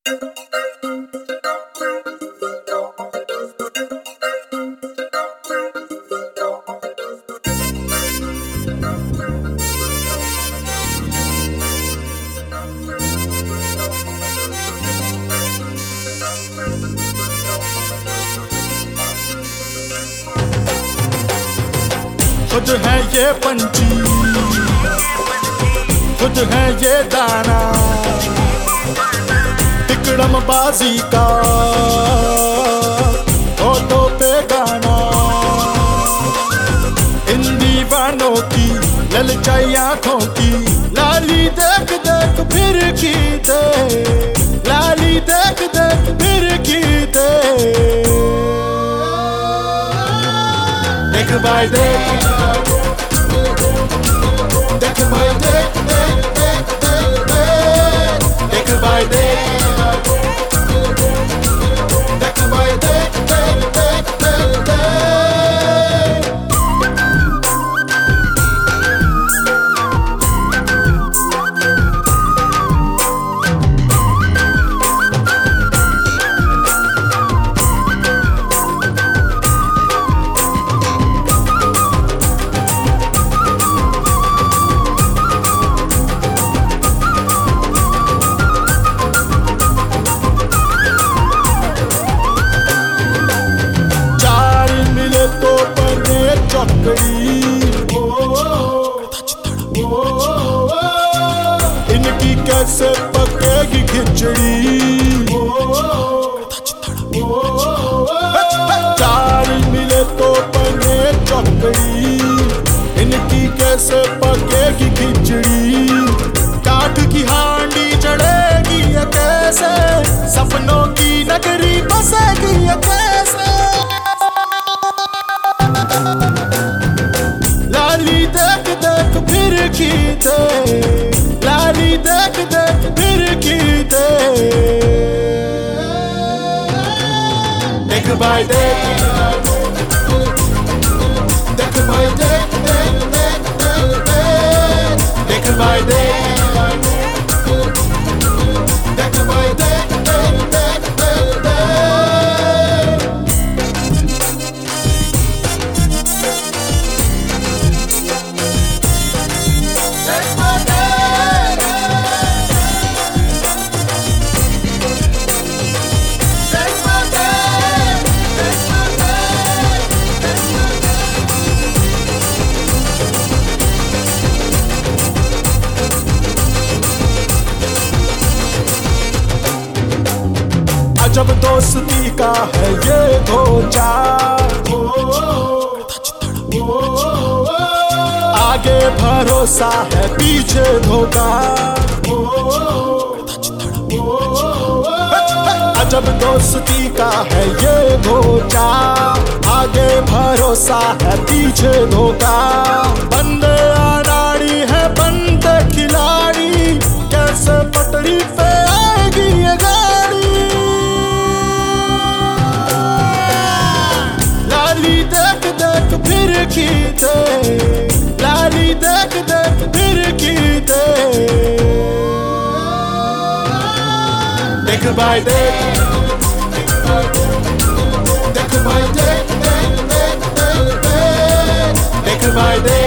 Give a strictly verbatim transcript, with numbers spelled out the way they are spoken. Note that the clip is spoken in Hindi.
खुद है ये पंछी, खुद है ये दाना, तिकड़म बाजी का होठों पे गाना। इन दीवानों की ललचाई आंखों की लाली देख देख फिर की दे, लाली देख देख फिर की दे। देख भाई देख, देख भाई देख, देख देख देख देख, देख भाई देख, देख भाई देख, देख देख देख देख। तो बने चौकड़ी, इनकी कैसे पकेगी खिचड़ी। चार मिले तो बने चौकड़ी, इनकी कैसे पकेगी खिचड़ी। काठ की हांडी चढ़ेगी ये कैसे, सपनों की नगरी बसेगी ये कैसे। लाली देख देख फिर की दे, लाली देख देख फिर की दे। देख भाई देख, देख भाई देख, देख देख देख देख, देख भाई देख, देख भाई देख, देख देख देख देख। जब दोस्ती का है ये धोचा, आगे भरोसा है पीछे धोखा। अजब दोस्ती का है ये धोचा, आगे भरोसा है पीछे धोखा। बंदे अनाड़ी है बंदे खिलाड़ी, कैसे पटरी पे आएगी ये गाड़ी। लाली देख देख फिर की दे, लाली देख देख फिर की दे। देख भाई देख, देख भाई देख, देख देख देख देख, देख भाई देख।